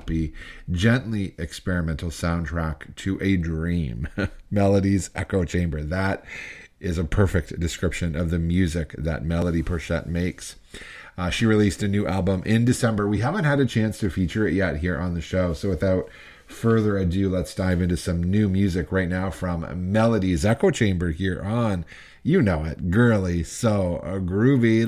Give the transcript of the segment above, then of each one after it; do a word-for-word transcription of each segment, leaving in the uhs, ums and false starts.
choppy, gently experimental soundtrack to a dream. Melody's Echo Chamber. That is a perfect description of the music that Melody Porchette makes. Uh, she released a new album in December. We haven't had a chance to feature it yet here on the show. So without further ado, let's dive into some new music right now from Melody's Echo Chamber here on, you know it, Girly So Groovy.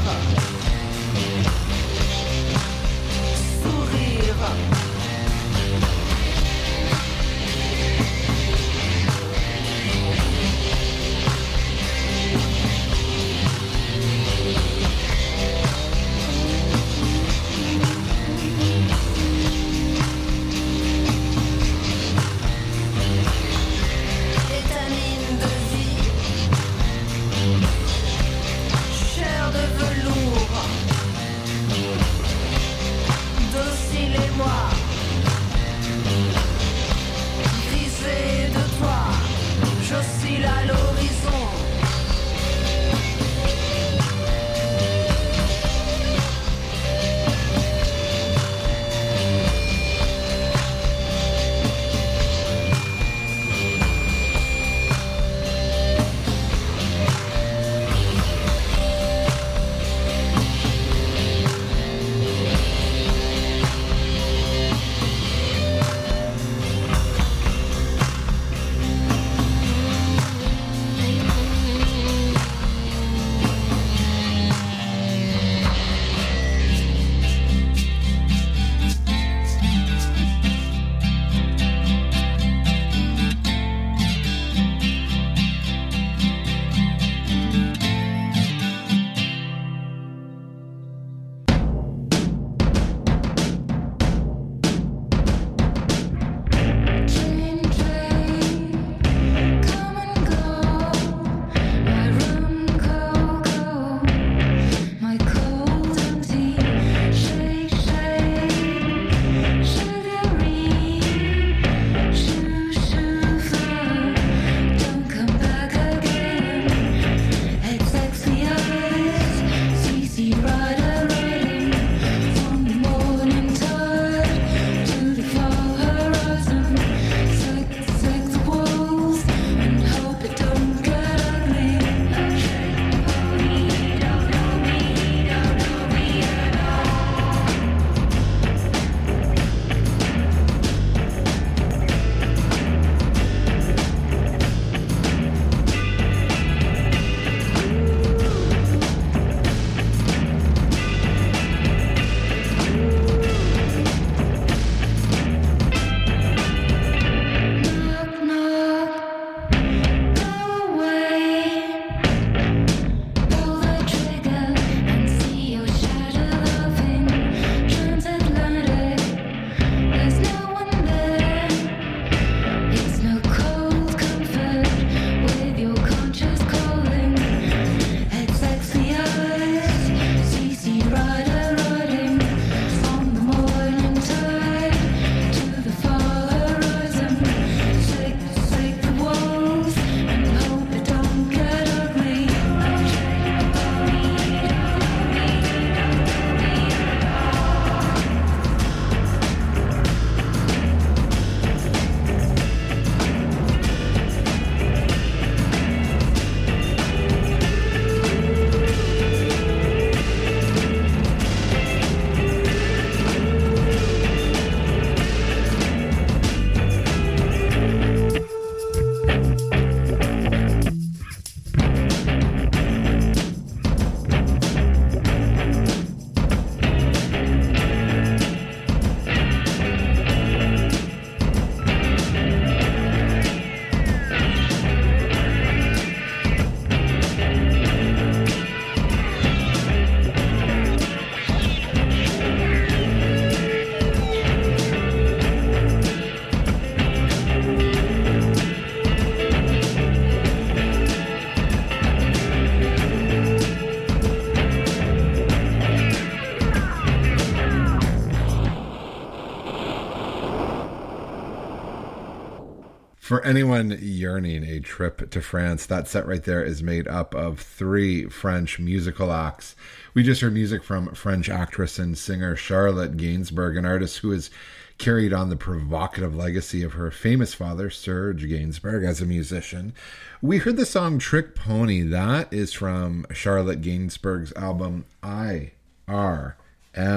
For anyone yearning a trip to France, that set right there is made up of three French musical acts. We just heard music from French actress and singer Charlotte Gainsbourg, an artist who has carried on the provocative legacy of her famous father, Serge Gainsbourg, as a musician. We heard the song Trick Pony. That is from Charlotte Gainsbourg's album I R M.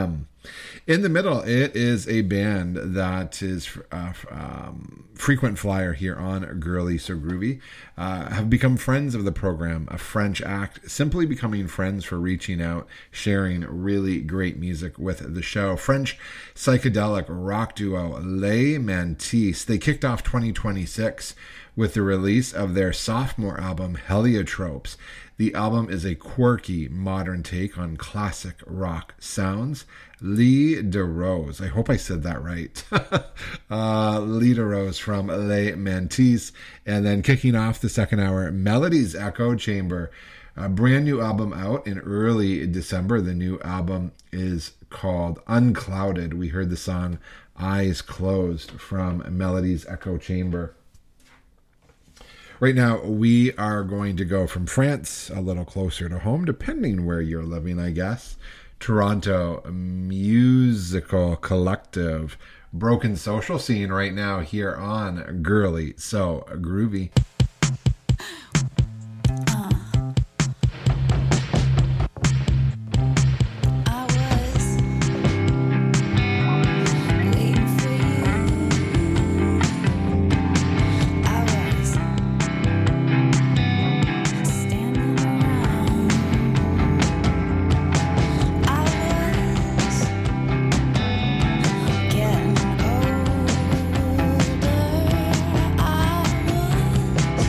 In the middle, it is a band that is uh, um, frequent flyer here on Girly So Groovy, uh, have become friends of the program, a French act, simply becoming friends for reaching out, sharing really great music with the show. French psychedelic rock duo Les Mantis. They kicked off twenty twenty-six with the release of their sophomore album, Heliotropes. The album is a quirky, modern take on classic rock sounds. Lee DeRose, I hope I said that right. uh, Lee DeRose from Les Mantis. And then kicking off the second hour, Melody's Echo Chamber. A brand new album out in early December. The new album is called Unclouded. We heard the song Eyes Closed from Melody's Echo Chamber. Right now, we are going to go from France a little closer to home, depending where you're living, I guess. Toronto Musical Collective, Broken Social Scene right now here on Girly So Groovy. Getting older, I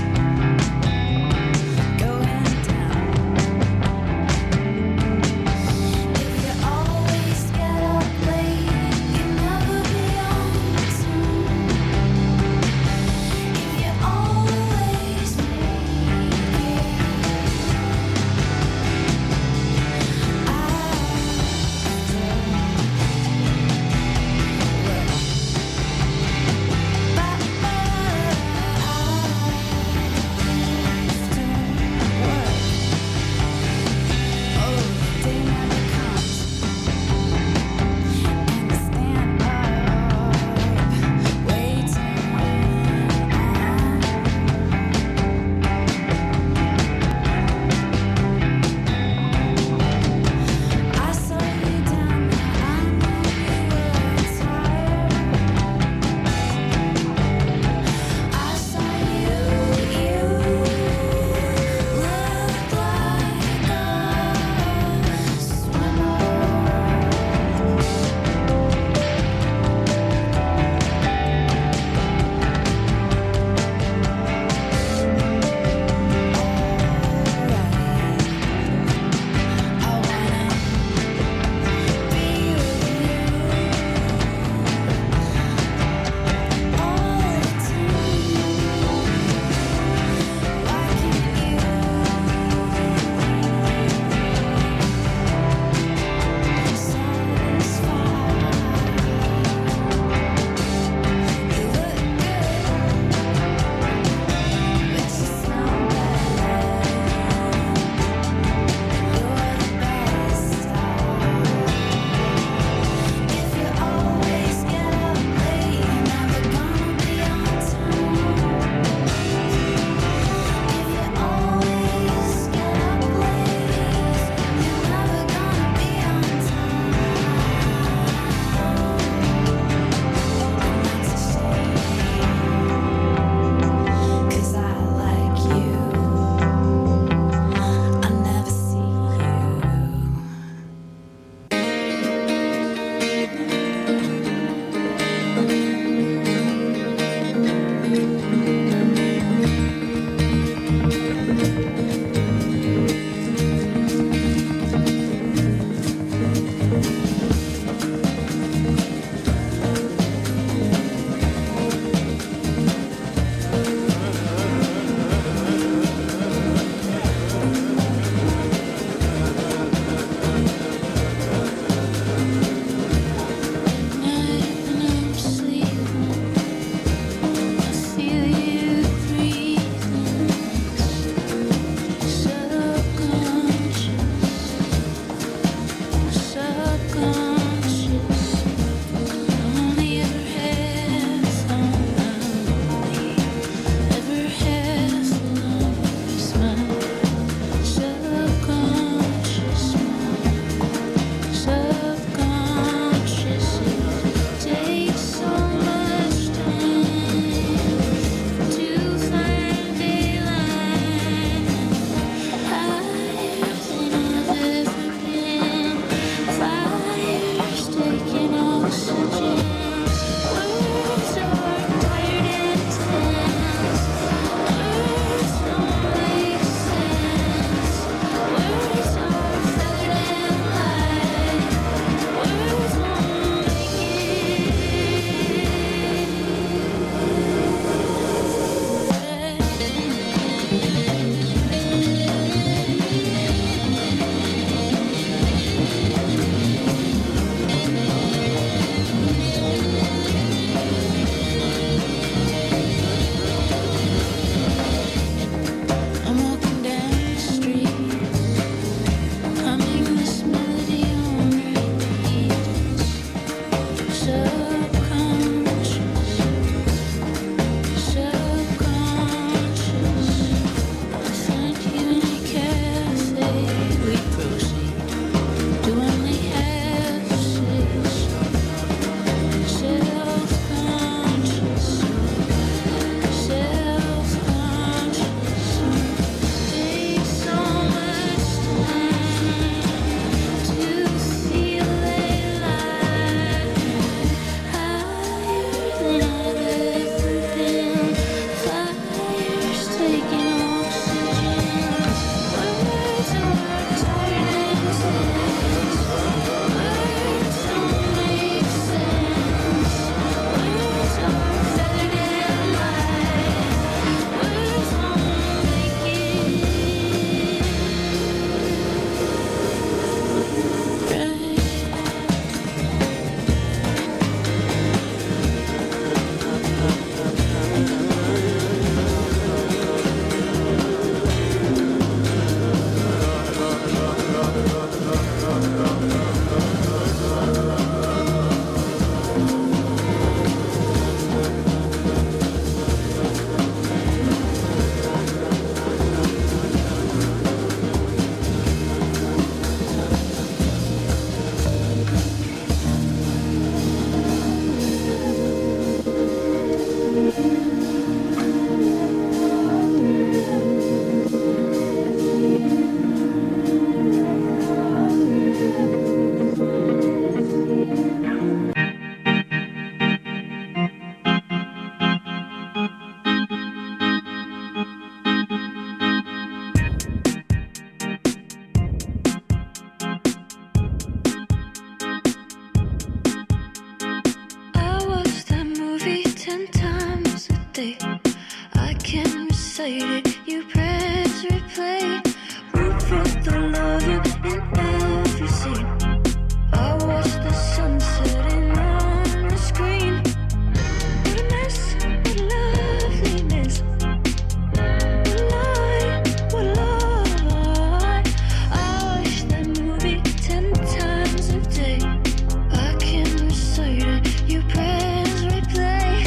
recite it, you press replay. Root for the love in every scene. I watch the sun setting on the screen. What a mess, what loveliness. What lie, what lie. I watch that movie ten times a day. I can recite it, you press replay.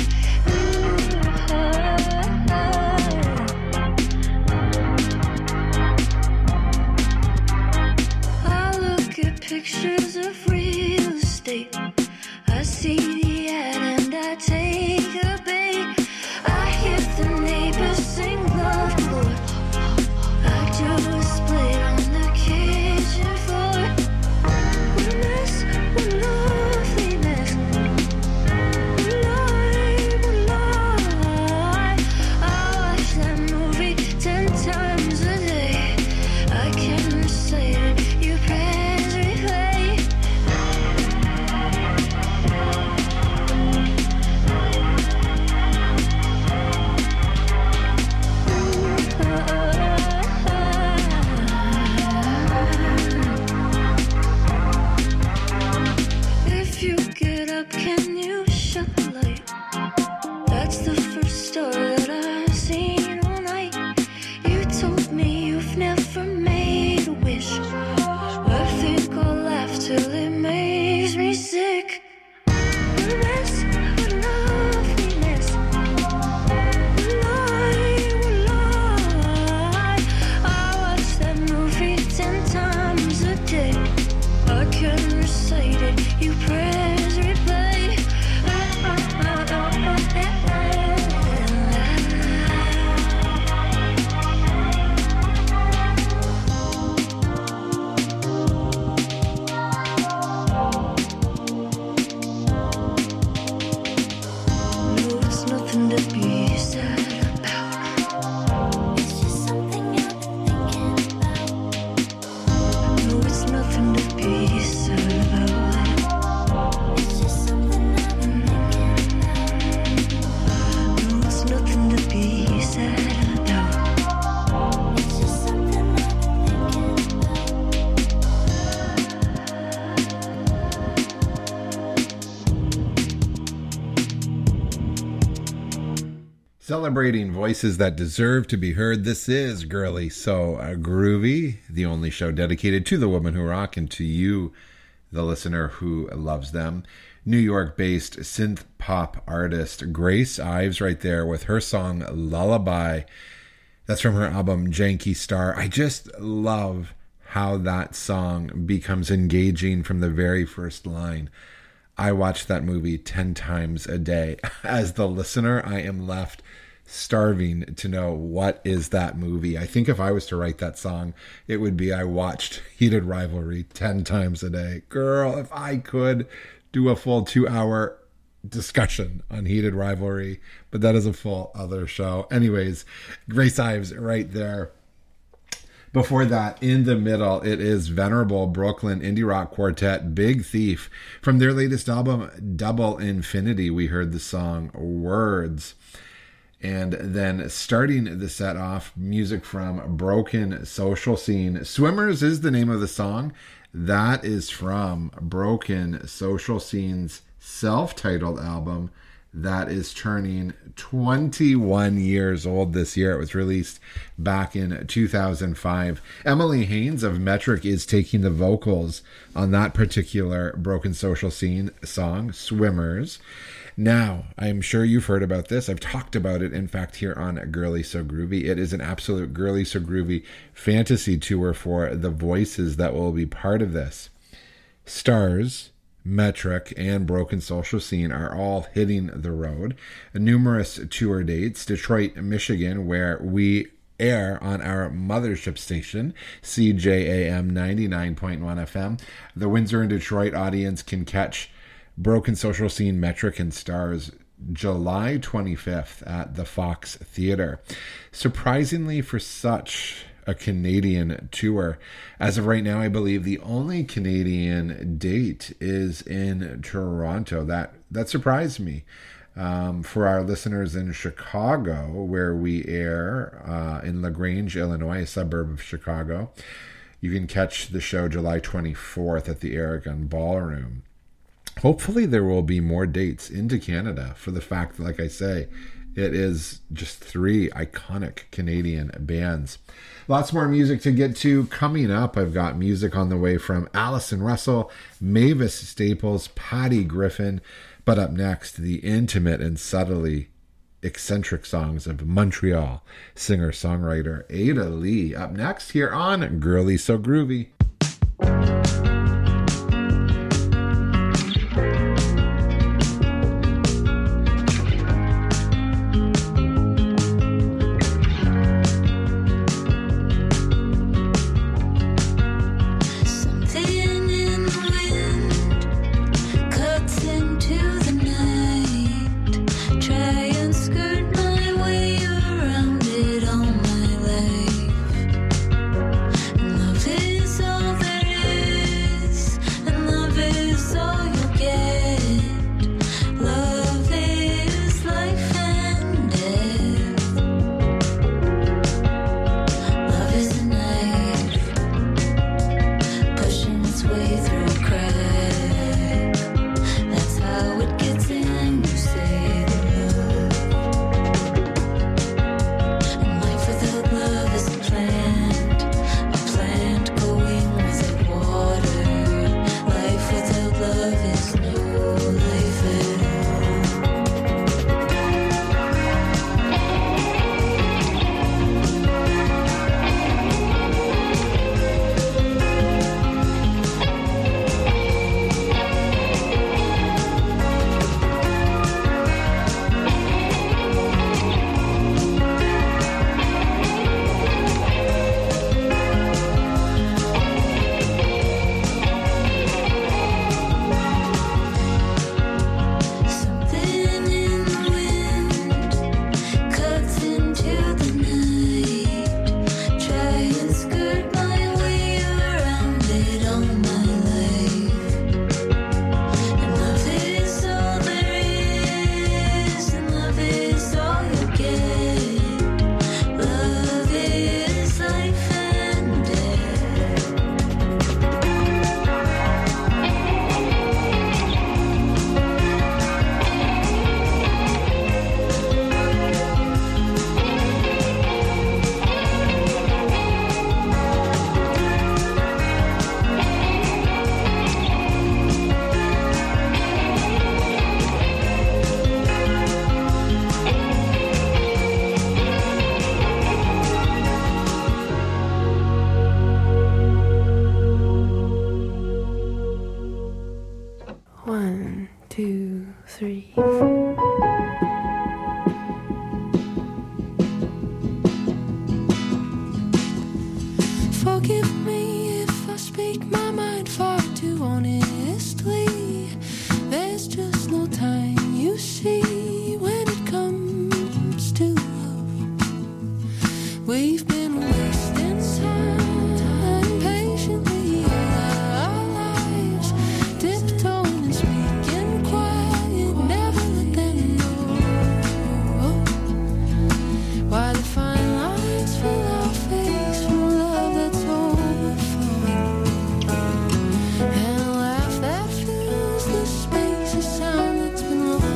I look at pictures of real estate. I see the ad and I take a bait. I hear the neighbors sing love, Lord. I do a split on the kitchen floor. What a mess, what loveliness. What lie, what lie. I watch that movie ten times a day. I can recite it, you press replay. If you get up, can you shut the light? That's the first star that I've seen all night. You told me you've never made a wish. I think I'll laugh till it makes me sick. What a mess, what loveliness. What lie, what lie. I watch that movie ten times a day. I can recite it, you press replay. No, it's nothing to be sad about. It's just something I've been thinking about. No, it's nothing to be sad about. It's just something I've been thinking about. No, it's nothing to be sad about. It's just something I've been thinking about. Celebrating voices that deserve to be heard, this is Girly So uh, Groovy, the only show dedicated to the women who rock and to you, the listener who loves them. New York-based synth pop artist Grace Ives right there with her song Lullaby. That's from her album Janky Star. I just love how that song becomes engaging from the very first line. I watch that movie ten times a day. As the listener, I am left starving to know what is that movie. I think if I was to write that song, it would be I watched Heated Rivalry ten times a day. Girl, if I could do a full two hour discussion on Heated Rivalry, but that is a full other show. Anyways, Grace Ives right there. Before that, in the middle, it is venerable Brooklyn indie rock quartet Big Thief. From their latest album, Double Infinity, we heard the song Words. And then starting the set off, music from Broken Social Scene. Swimmers is the name of the song. That is from Broken Social Scene's self-titled album that is turning twenty-one years old this year. It was released back in two thousand five. Emily Haynes of Metric is taking the vocals on that particular Broken Social Scene song, Swimmers. Now, I'm sure you've heard about this. I've talked about it, in fact, here on Girly So Groovy. It is an absolute Girly So Groovy fantasy tour for the voices that will be part of this. Stars, Metric, and Broken Social Scene are all hitting the road. Numerous tour dates. Detroit, Michigan, where we air on our mothership station, C J A M ninety-nine point one F M. The Windsor and Detroit audience can catch Broken Social Scene, Metric, and Stars July twenty-fifth at the Fox Theatre. Surprisingly, for such a Canadian tour, as of right now, I believe the only Canadian date is in Toronto. That that surprised me. Um, for our listeners in Chicago, where we air uh, in LaGrange, Illinois, a suburb of Chicago, you can catch the show July twenty-fourth at the Aragon Ballroom. Hopefully there will be more dates into Canada, for the fact that, like I say, it is just three iconic Canadian bands. Lots more music to get to coming up. I've got music on the way from Allison Russell, Mavis Staples, Patty Griffin. But up next, the intimate and subtly eccentric songs of Montreal singer-songwriter Ada Lee. Up next here on Girly So Groovy.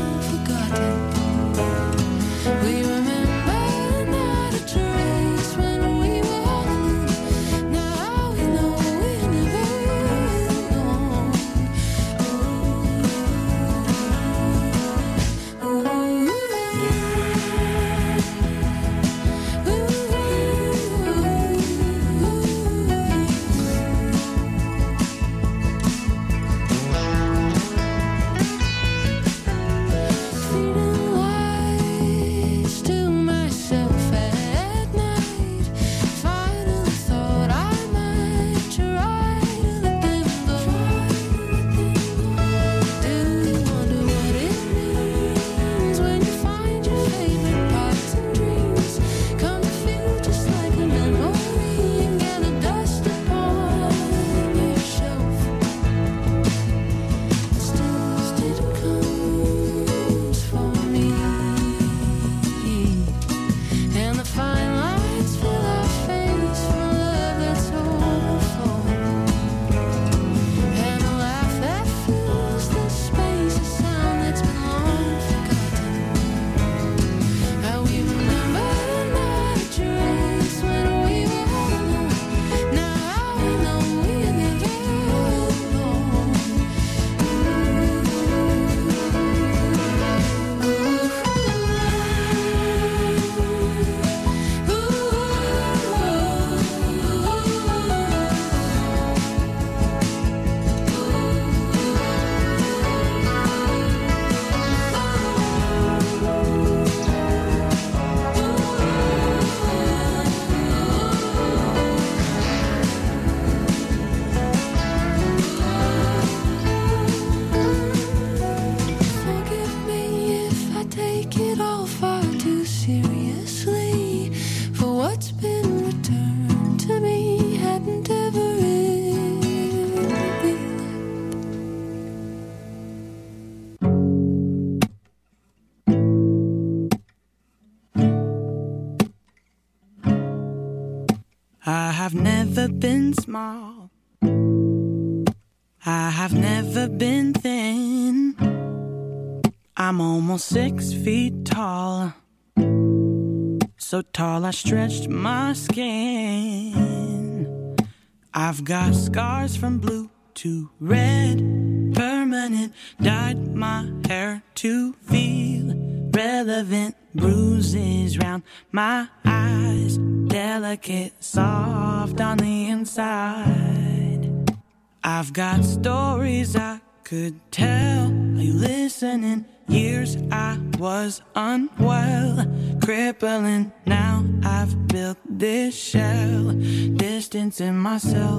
We remember not a trace when never been small. I have never been thin. I'm almost six feet tall. So tall I stretched my skin. I've got scars from blue to red, permanent. Dyed my hair to feel relevant. Bruises round my eyes, delicate, soft on the inside. I've got stories I could tell. Are you listening? Years I was unwell, crippling. Now I've built this shell, distancing myself